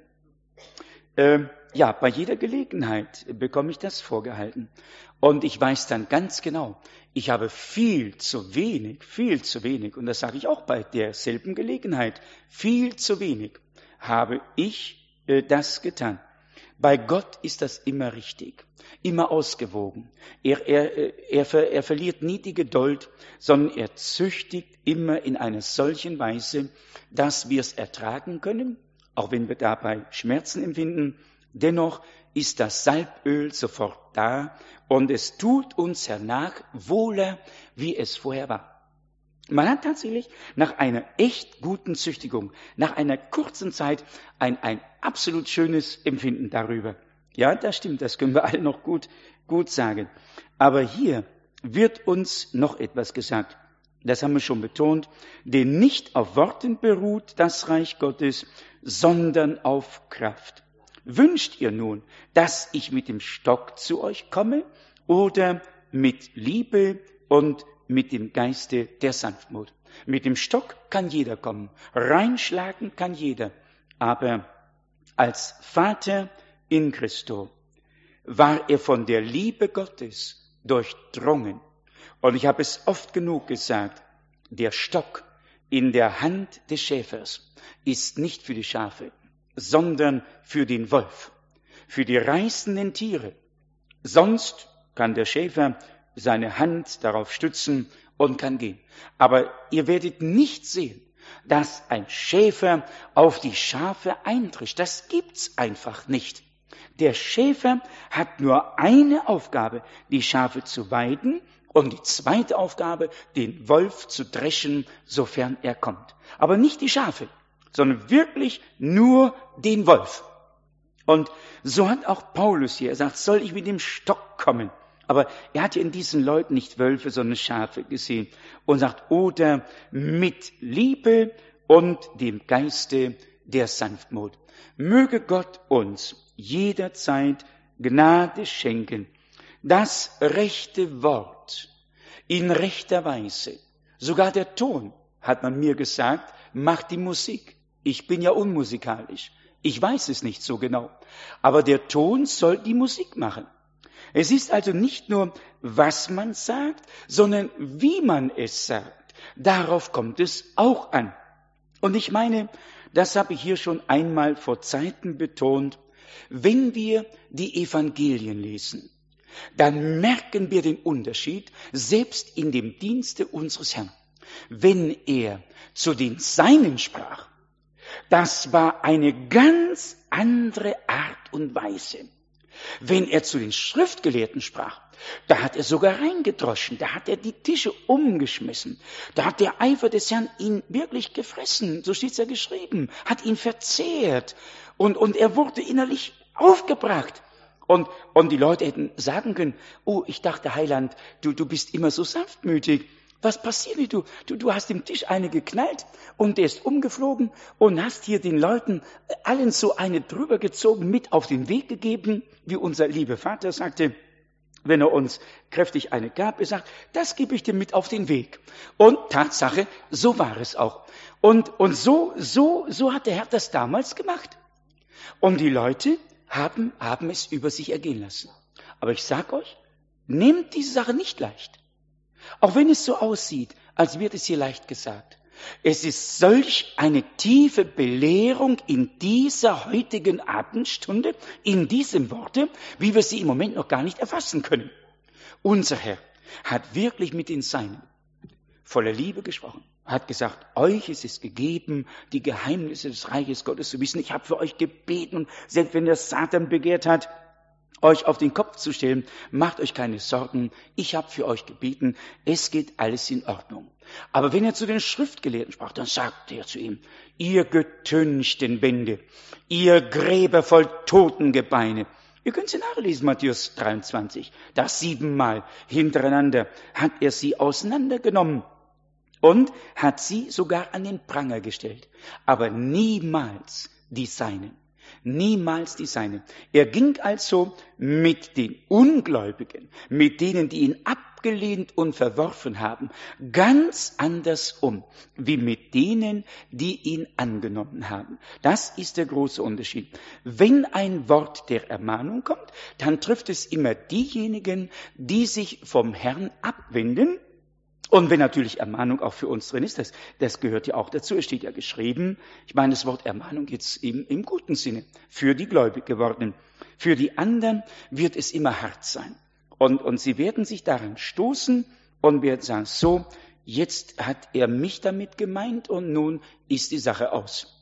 Äh, ja, bei jeder Gelegenheit bekomme ich das vorgehalten. Und ich weiß dann ganz genau, ich habe viel zu wenig, viel zu wenig, und das sage ich auch bei derselben Gelegenheit, viel zu wenig habe ich äh, das getan. Bei Gott ist das immer richtig, immer ausgewogen. Er, er, er, ver, er verliert nie die Geduld, sondern er züchtigt immer in einer solchen Weise, dass wir es ertragen können, auch wenn wir dabei Schmerzen empfinden. Dennoch ist das Salböl sofort da und es tut uns hernach wohler, wie es vorher war. Man hat tatsächlich nach einer echt guten Züchtigung, nach einer kurzen Zeit ein, ein absolut schönes Empfinden darüber. Ja, das stimmt, das können wir alle noch gut, gut sagen. Aber hier wird uns noch etwas gesagt. Das haben wir schon betont, denn nicht auf Worten beruht das Reich Gottes, sondern auf Kraft. Wünscht ihr nun, dass ich mit dem Stock zu euch komme oder mit Liebe und mit dem Geiste der Sanftmut? Mit dem Stock kann jeder kommen, reinschlagen kann jeder, aber als Vater in Christo war er von der Liebe Gottes durchdrungen. Und ich habe es oft genug gesagt, der Stock in der Hand des Schäfers ist nicht für die Schafe, sondern für den Wolf, für die reißenden Tiere. Sonst kann der Schäfer seine Hand darauf stützen und kann gehen. Aber ihr werdet nicht sehen, dass ein Schäfer auf die Schafe eindrischt. Das gibt's einfach nicht. Der Schäfer hat nur eine Aufgabe, die Schafe zu weiden, und die zweite Aufgabe, den Wolf zu dreschen, sofern er kommt. Aber nicht die Schafe, sondern wirklich nur den Wolf. Und so hat auch Paulus hier, er sagt, soll ich mit dem Stock kommen? Aber er hat ja in diesen Leuten nicht Wölfe, sondern Schafe gesehen und sagt, oder mit Liebe und dem Geiste der Sanftmut. Möge Gott uns jederzeit Gnade schenken, das rechte Wort in rechter Weise, sogar der Ton, hat man mir gesagt, macht die Musik. Ich bin ja unmusikalisch, ich weiß es nicht so genau, aber der Ton soll die Musik machen. Es ist also nicht nur, was man sagt, sondern wie man es sagt. Darauf kommt es auch an. Und ich meine, das habe ich hier schon einmal vor Zeiten betont, wenn wir die Evangelien lesen, dann merken wir den Unterschied, selbst in dem Dienste unseres Herrn. Wenn er zu den Seinen sprach, das war eine ganz andere Art und Weise. Wenn er zu den Schriftgelehrten sprach, da hat er sogar reingedroschen, da hat er die Tische umgeschmissen, da hat der Eifer des Herrn ihn wirklich gefressen, so steht es ja geschrieben, hat ihn verzehrt und, und er wurde innerlich aufgebracht. Und, und die Leute hätten sagen können, oh, ich dachte, Heiland, du, du bist immer so sanftmütig. Was passiert dir? Du, du, du hast dem Tisch eine geknallt und der ist umgeflogen und hast hier den Leuten allen so eine drüber gezogen, mit auf den Weg gegeben, wie unser lieber Vater sagte, wenn er uns kräftig eine gab, er sagt, das gebe ich dir mit auf den Weg. Und Tatsache, so war es auch. Und, und so, so, so hat der Herr das damals gemacht. Und die Leute haben, haben es über sich ergehen lassen. Aber ich sag euch, nehmt diese Sache nicht leicht. Auch wenn es so aussieht, als wird es hier leicht gesagt. Es ist solch eine tiefe Belehrung in dieser heutigen Abendstunde, in diesem Worte, wie wir sie im Moment noch gar nicht erfassen können. Unser Herr hat wirklich mit den Seinen voller Liebe gesprochen, hat gesagt, euch ist es gegeben, die Geheimnisse des Reiches Gottes zu wissen. Ich habe für euch gebeten und selbst wenn der Satan begehrt hat, euch auf den Kopf zu stellen, macht euch keine Sorgen, ich habe für euch gebeten, es geht alles in Ordnung. Aber wenn er zu den Schriftgelehrten sprach, dann sagte er zu ihm, ihr getünchten Wände, ihr Gräber voll Totengebeine. Ihr könnt sie nachlesen, Matthäus dreiundzwanzig, das siebenmal hintereinander hat er sie auseinandergenommen und hat sie sogar an den Pranger gestellt, aber niemals die Seinen. Niemals die Seinen. Er ging also mit den Ungläubigen, mit denen, die ihn abgelehnt und verworfen haben, ganz anders um, wie mit denen, die ihn angenommen haben. Das ist der große Unterschied. Wenn ein Wort der Ermahnung kommt, dann trifft es immer diejenigen, die sich vom Herrn abwenden. Und wenn natürlich Ermahnung auch für uns drin ist, das, das gehört ja auch dazu, es steht ja geschrieben, ich meine das Wort Ermahnung jetzt im, im guten Sinne, für die gläubig gewordenen. Für die anderen wird es immer hart sein. Und, und sie werden sich daran stoßen und werden sagen, so, jetzt hat er mich damit gemeint und nun ist die Sache aus.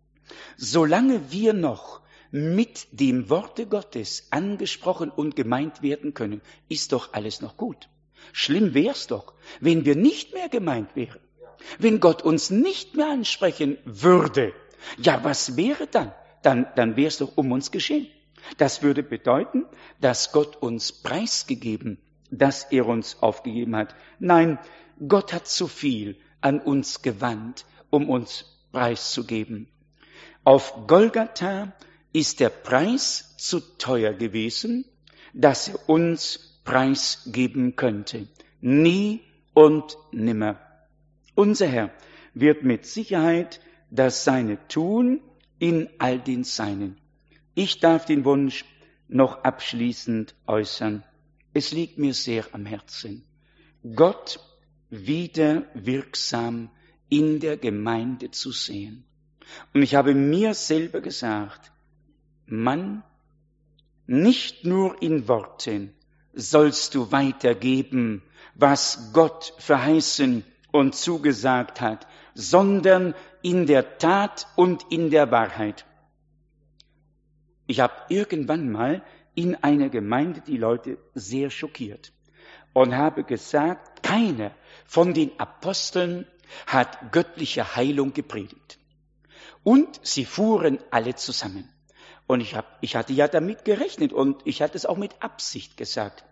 Solange wir noch mit dem Worte Gottes angesprochen und gemeint werden können, ist doch alles noch gut. Schlimm wär's doch, wenn wir nicht mehr gemeint wären, wenn Gott uns nicht mehr ansprechen würde. Ja, was wäre dann? Dann, dann wär's doch um uns geschehen. Das würde bedeuten, dass Gott uns preisgegeben, dass er uns aufgegeben hat. Nein, Gott hat zu viel an uns gewandt, um uns preiszugeben. Auf Golgatha ist der Preis zu teuer gewesen, dass er uns preisgeben könnte. Nie und nimmer. Unser Herr wird mit Sicherheit das Seine tun in all den Seinen. Ich darf den Wunsch noch abschließend äußern. es liegt mir sehr am Herzen, Gott wieder wirksam in der Gemeinde zu sehen. Und ich habe mir selber gesagt, Mann, nicht nur in Worten sollst du weitergeben, was Gott verheißen und zugesagt hat, sondern in der Tat und in der Wahrheit. Ich habe irgendwann mal in einer Gemeinde die Leute sehr schockiert und habe gesagt, keiner von den Aposteln hat göttliche Heilung gepredigt. Und sie fuhren alle zusammen. Und ich, hab, ich hatte ja damit gerechnet und ich hatte es auch mit Absicht gesagt.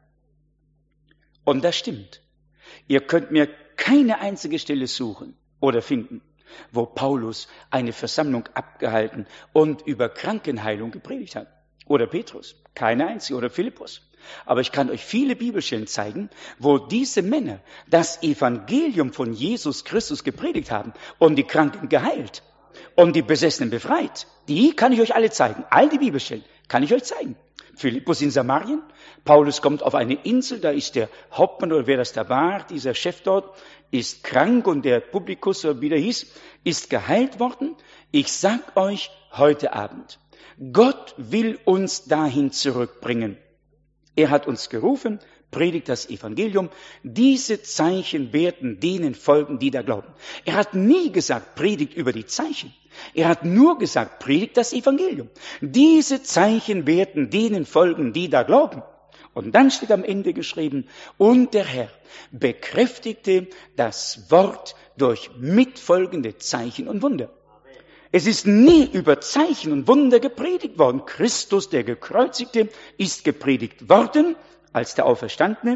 Und das stimmt. Ihr könnt mir keine einzige Stelle suchen oder finden, wo Paulus eine Versammlung abgehalten und über Krankenheilung gepredigt hat. Oder Petrus, keine einzige, oder Philippus. Aber ich kann euch viele Bibelstellen zeigen, wo diese Männer das Evangelium von Jesus Christus gepredigt haben und die Kranken geheilt und die Besessenen befreit. Die kann ich euch alle zeigen. All die Bibelstellen kann ich euch zeigen. Philippus in Samarien, Paulus kommt auf eine Insel, da ist der Hauptmann oder wer das da war, dieser Chef dort, ist krank und der Publikus, oder wie der hieß, ist geheilt worden. Ich sag euch heute Abend, Gott will uns dahin zurückbringen. Er hat uns gerufen, predigt das Evangelium. Diese Zeichen werden denen folgen, die da glauben. Er hat nie gesagt, predigt über die Zeichen. Er hat nur gesagt, predigt das Evangelium. Diese Zeichen werden denen folgen, die da glauben. Und dann steht am Ende geschrieben, und der Herr bekräftigte das Wort durch mitfolgende Zeichen und Wunder. Es ist nie über Zeichen und Wunder gepredigt worden. Christus, der Gekreuzigte, ist gepredigt worden als der Auferstandene.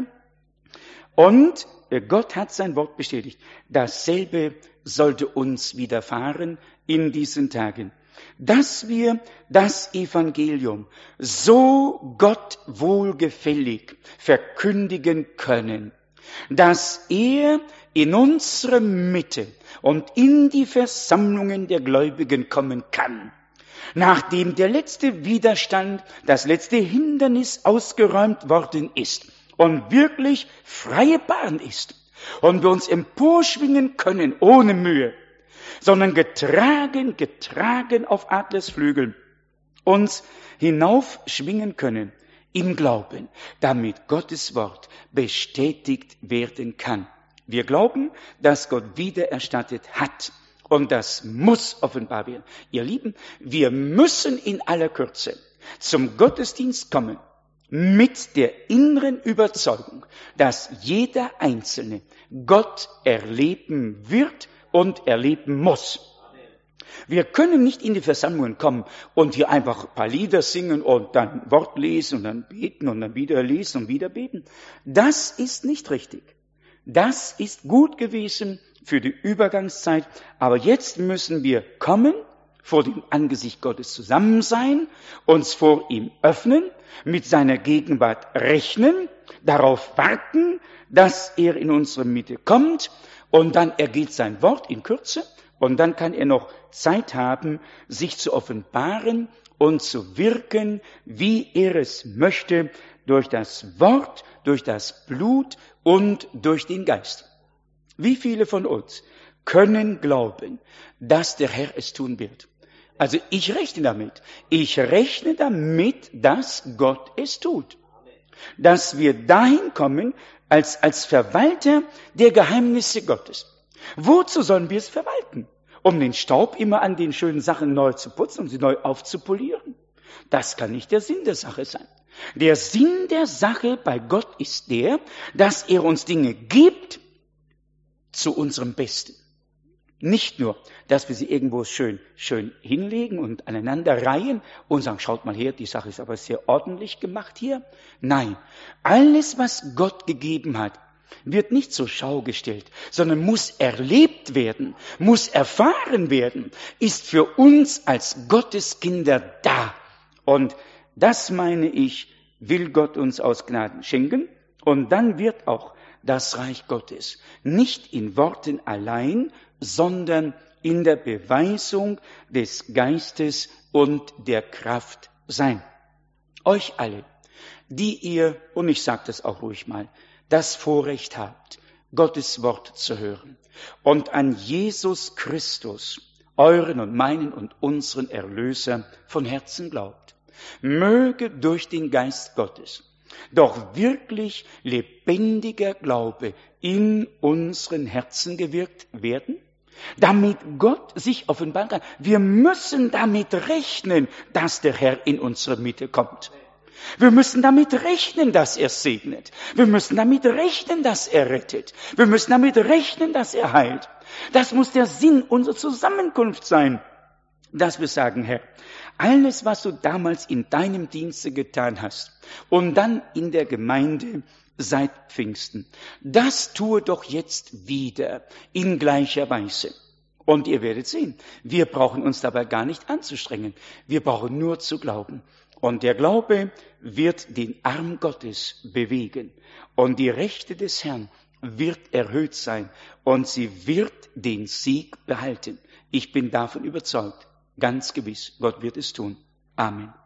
Und Gott hat sein Wort bestätigt. Dasselbe sollte uns widerfahren in diesen Tagen. Dass wir das Evangelium so Gott wohlgefällig verkündigen können, dass er in unsere Mitte und in die Versammlungen der Gläubigen kommen kann, nachdem der letzte Widerstand, das letzte Hindernis ausgeräumt worden ist und wirklich freie Bahn ist und wir uns emporschwingen können ohne Mühe, sondern getragen, getragen auf Adlersflügeln uns hinaufschwingen können im Glauben, damit Gottes Wort bestätigt werden kann. Wir glauben, dass Gott wiedererstattet hat und das muss offenbar werden. Ihr Lieben, wir müssen in aller Kürze zum Gottesdienst kommen mit der inneren Überzeugung, dass jeder Einzelne Gott erleben wird und erleben muss. Wir können nicht in die Versammlungen kommen und hier einfach ein paar Lieder singen und dann Wort lesen und dann beten und dann wieder lesen und wieder beten. Das ist nicht richtig. Das ist gut gewesen für die Übergangszeit, aber jetzt müssen wir kommen, vor dem Angesicht Gottes zusammen sein, uns vor ihm öffnen, mit seiner Gegenwart rechnen, darauf warten, dass er in unsere Mitte kommt und dann ergeht sein Wort in Kürze und dann kann er noch Zeit haben, sich zu offenbaren und zu wirken, wie er es möchte, durch das Wort, durch das Blut und durch den Geist. Wie viele von uns können glauben, dass der Herr es tun wird? Also ich rechne damit. Ich rechne damit, dass Gott es tut. Dass wir dahin kommen als, als Verwalter der Geheimnisse Gottes. Wozu sollen wir es verwalten? Um den Staub immer an den schönen Sachen neu zu putzen, um sie neu aufzupolieren? Das kann nicht der Sinn der Sache sein. Der Sinn der Sache bei Gott ist der, dass er uns Dinge gibt zu unserem Besten. Nicht nur, dass wir sie irgendwo schön, schön hinlegen und aneinander reihen und sagen, schaut mal her, die Sache ist aber sehr ordentlich gemacht hier. Nein, alles, was Gott gegeben hat, wird nicht zur Schau gestellt, sondern muss erlebt werden, muss erfahren werden, ist für uns als Gotteskinder da. Und das, meine ich, will Gott uns aus Gnaden schenken. Und dann wird auch das Reich Gottes nicht in Worten allein, sondern in der Beweisung des Geistes und der Kraft sein. Euch alle die ihr, und ich sage das auch ruhig mal, das Vorrecht habt, Gottes Wort zu hören und an Jesus Christus, euren und meinen und unseren Erlöser, von Herzen glaubt. Möge durch den Geist Gottes doch wirklich lebendiger Glaube in unseren Herzen gewirkt werden, damit Gott sich offenbaren kann. Wir müssen damit rechnen, dass der Herr in unsere Mitte kommt. Wir müssen damit rechnen, dass er segnet. Wir müssen damit rechnen, dass er rettet. Wir müssen damit rechnen, dass er heilt. Das muss der Sinn unserer Zusammenkunft sein, dass wir sagen, Herr, alles, was du damals in deinem Dienste getan hast und dann in der Gemeinde seit Pfingsten, das tue doch jetzt wieder in gleicher Weise. Und ihr werdet sehen, wir brauchen uns dabei gar nicht anzustrengen. Wir brauchen nur zu glauben. Und der Glaube wird den Arm Gottes bewegen. Und die Rechte des Herrn wird erhöht sein. Und sie wird den Sieg behalten. Ich bin davon überzeugt. Ganz gewiss, Gott wird es tun. Amen.